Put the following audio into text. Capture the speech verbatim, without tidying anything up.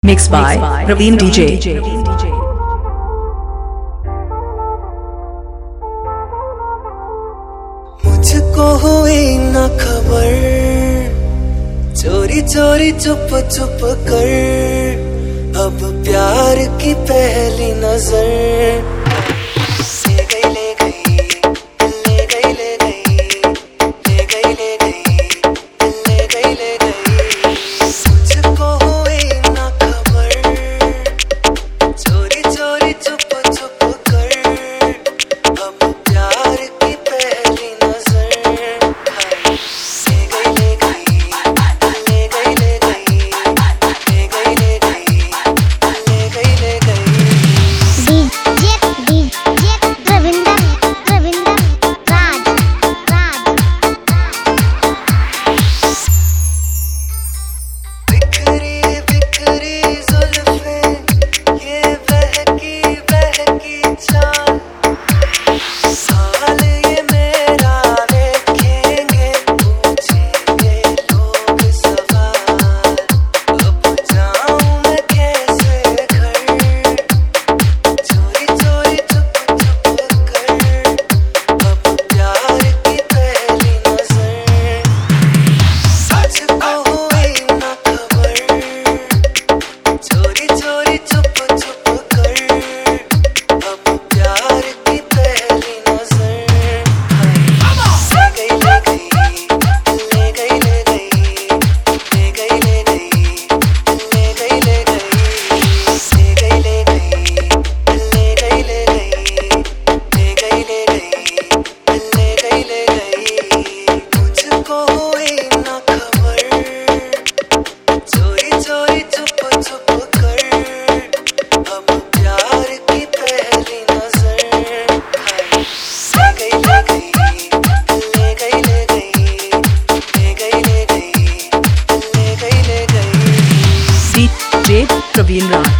Mixed by Praveen D J. मुझको हुई न खबर, चोरी चोरी चुप चुप कर, अब प्यार की पहली नजर ले गई ले गई ले गई ले गई ले गई ले गई ले गई ले गई। मुझको हुई न खबर, चोरी चोरी चुप चुप कर, अब प्यार की पहली Praveen Raj.